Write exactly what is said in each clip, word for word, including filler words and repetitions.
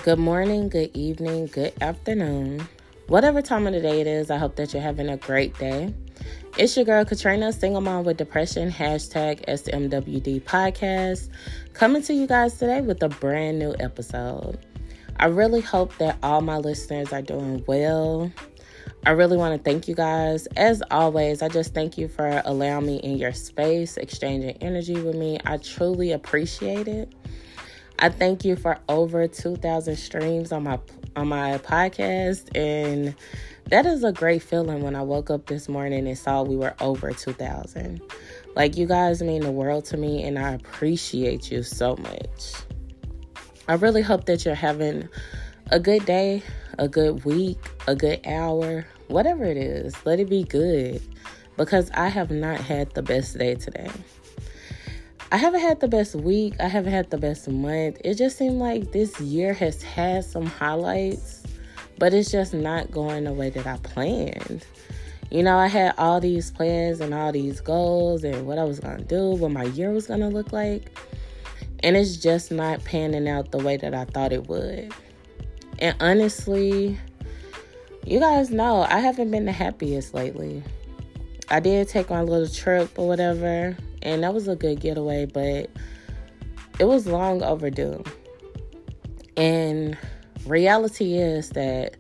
Good morning, good evening, good afternoon. Whatever time of the day it is, I hope that you're having a great day. It's your girl, Katrina, single mom with depression, hashtag S M W D podcast, coming to you guys today with a brand new episode. I really hope that all my listeners are doing well. I really want to thank you guys. As always, I just thank you for allowing me in your space, exchanging energy with me. I truly appreciate it. I thank you for over two thousand streams on my on my podcast, and that is a great feeling when I woke up this morning and saw we were over two thousand. Like, you guys mean the world to me, and I appreciate you so much. I really hope that you're having a good day, a good week, a good hour, whatever it is. Let it be good, because I have not had the best day today. I haven't had the best week. I haven't had the best month. It just seemed like this year has had some highlights, but it's just not going the way that I planned. You know, I had all these plans and all these goals and what I was going to do, what my year was going to look like, and it's just not panning out the way that I thought it would. And honestly, you guys know I haven't been the happiest lately. I did take my little trip or whatever, and that was a good getaway, but it was long overdue. And reality is that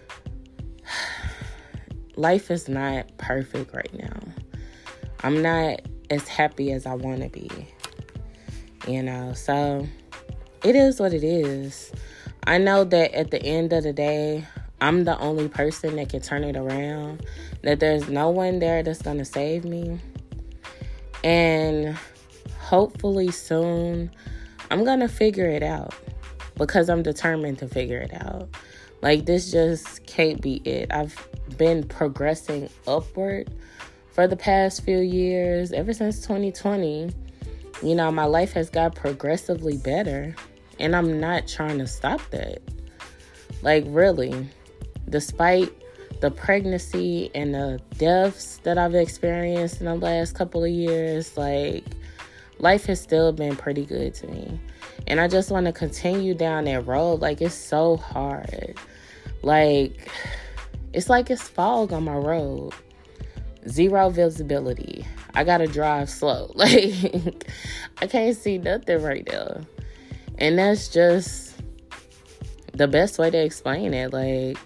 life is not perfect right now. I'm not as happy as I want to be, you know, so it is what it is. I know that at the end of the day, I'm the only person that can turn it around, that there's no one there that's going to save me. And hopefully soon, I'm going to figure it out, because I'm determined to figure it out. Like, this just can't be it. I've been progressing upward for the past few years, ever since twenty twenty. You know, my life has got progressively better, and I'm not trying to stop that. Like, really. Despite the pregnancy and the deaths that I've experienced in the last couple of years, like, life has still been pretty good to me. And I just want to continue down that road. Like, it's so hard. Like, it's like it's fog on my road. Zero visibility. I got to drive slow. Like, I can't see nothing right now. And that's just the best way to explain it. Like,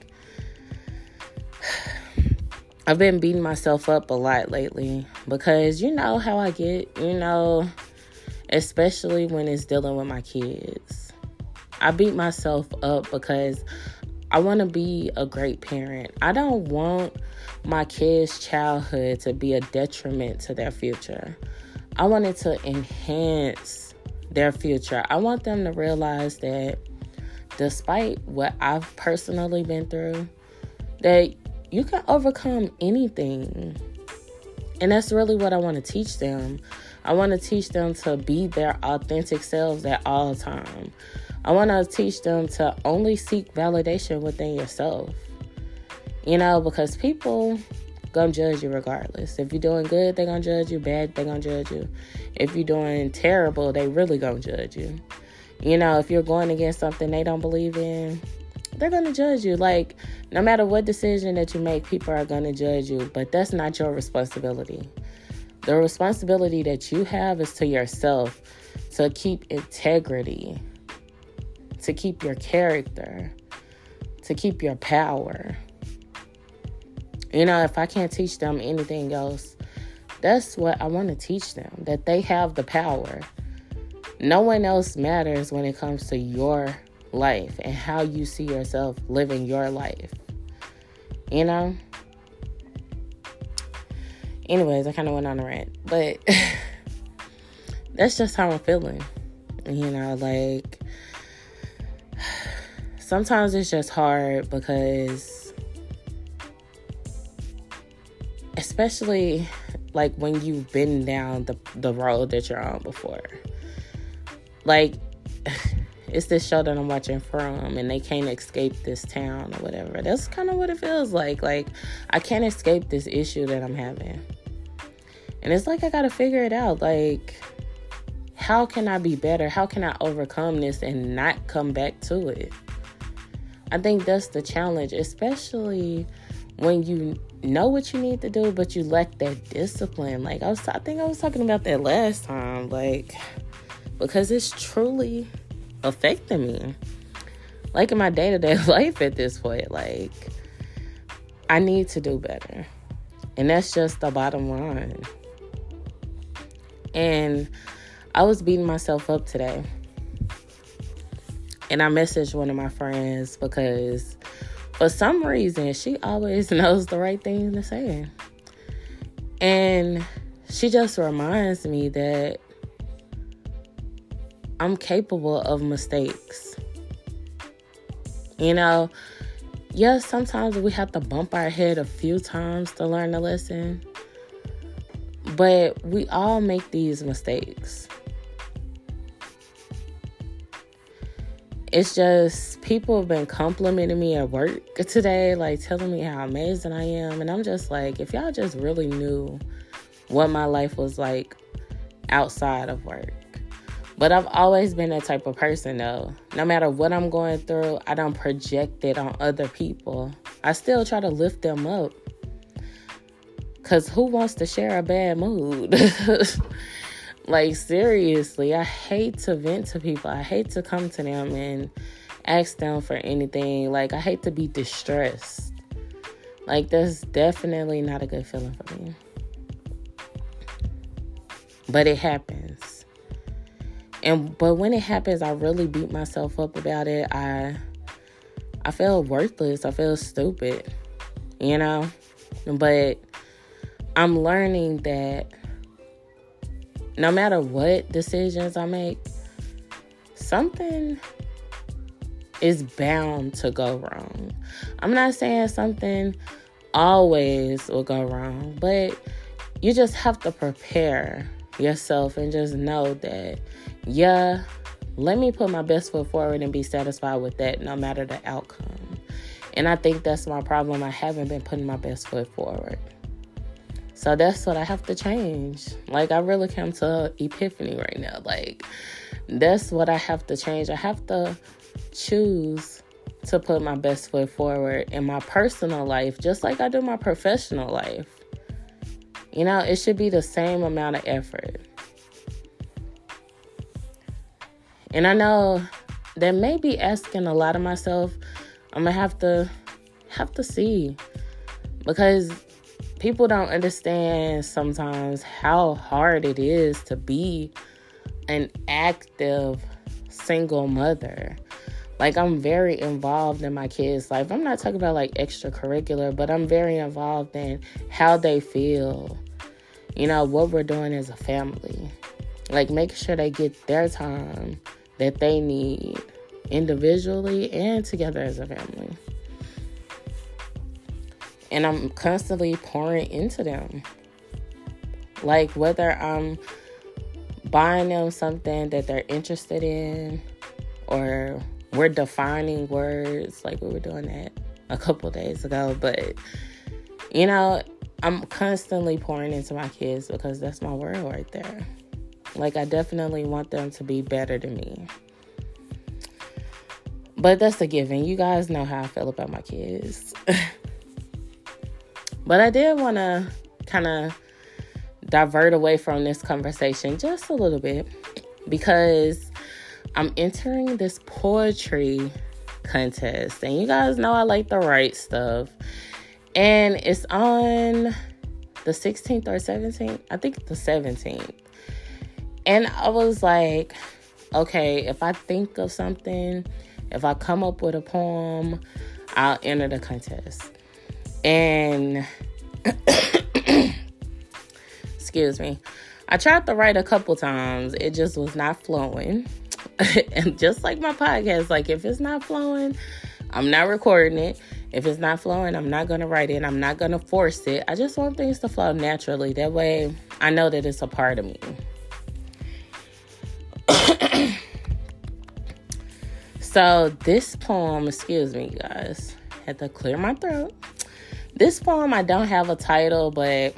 I've been beating myself up a lot lately, because you know how I get, you know, especially when it's dealing with my kids. I beat myself up because I want to be a great parent. I don't want my kids' childhood to be a detriment to their future. I want it to enhance their future. I want them to realize that despite what I've personally been through, that you can overcome anything. And that's really what I want to teach them. I want to teach them to be their authentic selves at all time. I want to teach them to only seek validation within yourself. You know, because people gonna judge you regardless. If you're doing good, they're gonna judge you. Bad, they're gonna judge you. If you're doing terrible, they really gonna judge you. You know, if you're going against something they don't believe in, they're going to judge you. Like, no matter what decision that you make, people are going to judge you. But that's not your responsibility. The responsibility that you have is to yourself, to keep integrity, to keep your character, to keep your power. You know, if I can't teach them anything else, that's what I want to teach them, that they have the power. No one else matters when it comes to your life and how you see yourself living your life. You know? Anyways, I kind of went on a rant, but that's just how I'm feeling. You know, like, sometimes it's just hard because, especially like when you've been down the, the road that you're on before. Like, it's this show that I'm watching From, and they can't escape this town or whatever. That's kind of what it feels like. Like, I can't escape this issue that I'm having. And it's like I got to figure it out. Like, how can I be better? How can I overcome this and not come back to it? I think that's the challenge, especially when you know what you need to do, but you lack that discipline. Like, I was, I think I was talking about that last time, like, because it's truly affecting me. Like, in my day-to-day life at this point, like, I need to do better. And that's just the bottom line. And I was beating myself up today. And I messaged one of my friends because for some reason, she always knows the right thing to say. And she just reminds me that I'm capable of mistakes. You know, yes, sometimes we have to bump our head a few times to learn a lesson. But we all make these mistakes. It's just, people have been complimenting me at work today, like telling me how amazing I am. And I'm just like, if y'all just really knew what my life was like outside of work. But I've always been that type of person, though. No matter what I'm going through, I don't project it on other people. I still try to lift them up. Because who wants to share a bad mood? Like, seriously, I hate to vent to people. I hate to come to them and ask them for anything. Like, I hate to be distressed. Like, that's definitely not a good feeling for me. But it happens. And but when it happens, I really beat myself up about it. I I feel worthless. I feel stupid. You know? But I'm learning that no matter what decisions I make, something is bound to go wrong. I'm not saying something always will go wrong, but you just have to prepare yourself and just know that, yeah, let me put my best foot forward and be satisfied with that no matter the outcome. And I think that's my problem. I haven't been putting my best foot forward. So that's what I have to change. Like, I really come to epiphany right now. Like, that's what I have to change. I have to choose to put my best foot forward in my personal life, just like I do my professional life. You know, it should be the same amount of effort. And I know that may be asking a lot of myself. I'm going to have to have to see, because people don't understand sometimes how hard it is to be an active single mother. Like, I'm very involved in my kids' life. I'm not talking about like extracurricular, but I'm very involved in how they feel. You know, what we're doing as a family. Like, make sure they get their time that they need individually and together as a family. And I'm constantly pouring into them. Like, whether I'm buying them something that they're interested in, or we're defining words, like we were doing that a couple days ago. But, you know, I'm constantly pouring into my kids because that's my world right there. Like, I definitely want them to be better than me. But that's a given. You guys know how I feel about my kids. But I did want to kind of divert away from this conversation just a little bit, because I'm entering this poetry contest. And you guys know I like to write stuff. And it's on the sixteenth or seventeenth. I think the seventeenth. And I was like, okay, if I think of something, if I come up with a poem, I'll enter the contest. And excuse me, I tried to write a couple times. It just was not flowing. And just like my podcast, like, if it's not flowing, I'm not recording it. If it's not flowing, I'm not going to write it. I'm not going to force it. I just want things to flow naturally. That way I know that it's a part of me. So this poem, excuse me, guys, had to clear my throat. This poem, I don't have a title, but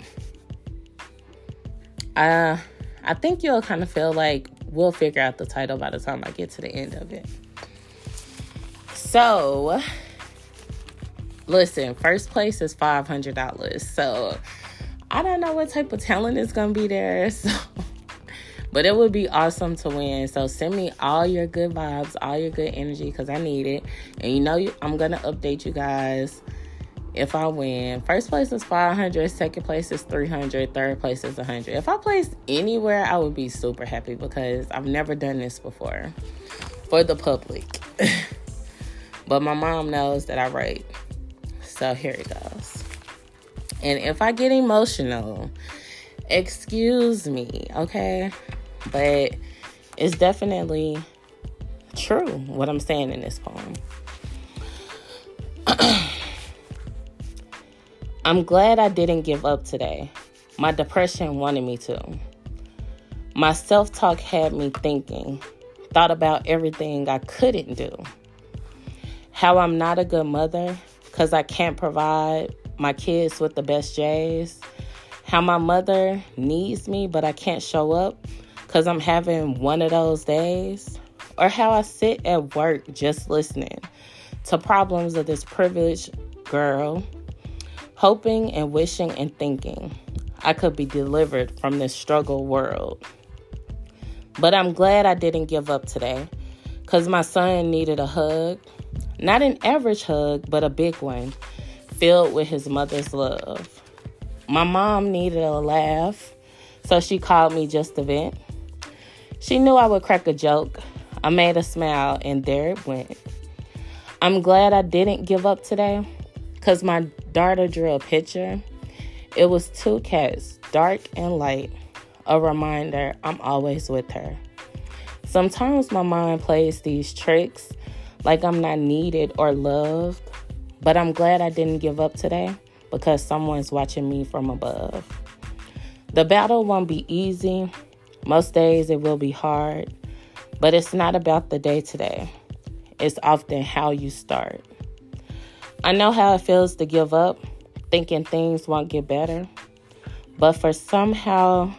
uh, I think you'll kind of feel like we'll figure out the title by the time I get to the end of it. So, listen, first place is five hundred dollars. So, I don't know what type of talent is going to be there. So, but it would be awesome to win. So, send me all your good vibes, all your good energy, because I need it. And you know, you, I'm going to update you guys if I win. First place is five hundred, second place is three hundred, third place is one hundred. If I place anywhere, I would be super happy because I've never done this before for the public. But my mom knows that I write. So here it goes. And if I get emotional, excuse me, okay? But it's definitely true what I'm saying in this poem. I'm glad I didn't give up today. My depression wanted me to. My self-talk had me thinking, thought about everything I couldn't do. How I'm not a good mother because I can't provide my kids with the best J's. How my mother needs me, but I can't show up because I'm having one of those days. Or how I sit at work just listening to problems of this privileged girl, hoping and wishing and thinking I could be delivered from this struggle world. But I'm glad I didn't give up today because my son needed a hug. Not an average hug, but a big one, filled with his mother's love. My mom needed a laugh, so she called me just to vent. She knew I would crack a joke. I made her smile, and there it went. I'm glad I didn't give up today, because my daughter drew a picture. It was two cats, dark and light. A reminder, I'm always with her. Sometimes my mind plays these tricks like I'm not needed or loved, but I'm glad I didn't give up today because someone's watching me from above. The battle won't be easy. Most days it will be hard, but it's not about the day today. It's often how you start. I know how it feels to give up, thinking things won't get better, but for somehow,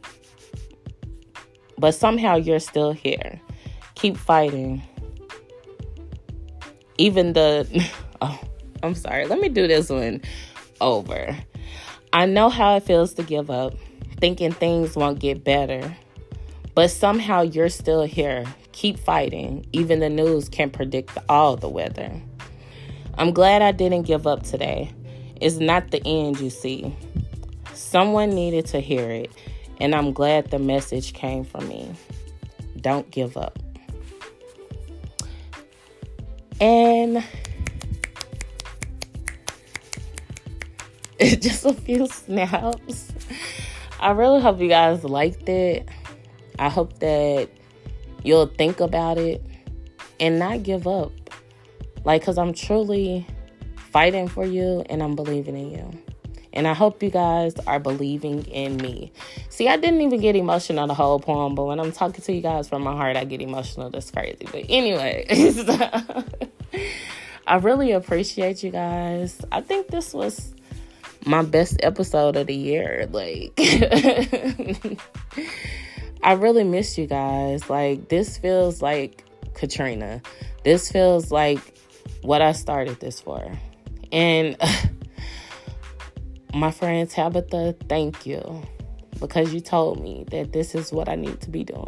but somehow you're still here. Keep fighting. Even the, oh, I'm sorry. Let me do this one over. I know how it feels to give up, thinking things won't get better, but somehow you're still here. Keep fighting. Even the news can't predict all the weather. I'm glad I didn't give up today. It's not the end, you see. Someone needed to hear it, and I'm glad the message came from me. Don't give up. And just a few snaps. I really hope you guys liked it. I hope that you'll think about it and not give up. Like, because I'm truly fighting for you and I'm believing in you. And I hope you guys are believing in me. See, I didn't even get emotional the whole poem, but when I'm talking to you guys from my heart, I get emotional. That's crazy. But anyway, I really appreciate you guys. I think this was my best episode of the year. Like, I really miss you guys. Like, this feels like Katrina. This feels like what I started this for. And my friend Tabitha, thank you, because you told me that this is what I need to be doing.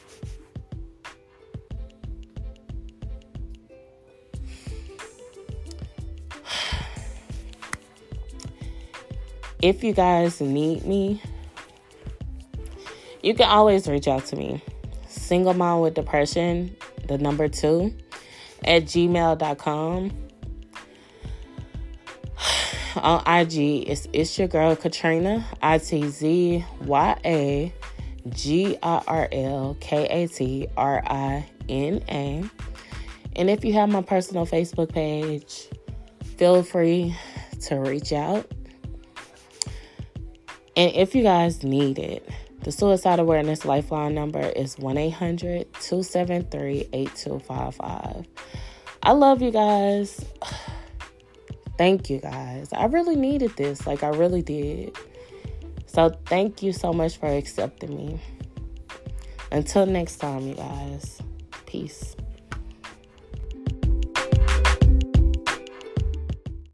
If you guys need me, you can always reach out to me. Single Mom with Depression, the number two, at gmail dot com. On I G, it's, it's your girl, Katrina, I T Z Y A G I R L K A T R I N A. And if you have my personal Facebook page, feel free to reach out. And if you guys need it, the Suicide Awareness Lifeline number is one eight hundred two seven three eight two five five. I love you guys. Thank you guys. I really needed this. Like, I really did. So thank you so much for accepting me. Until next time, you guys. Peace.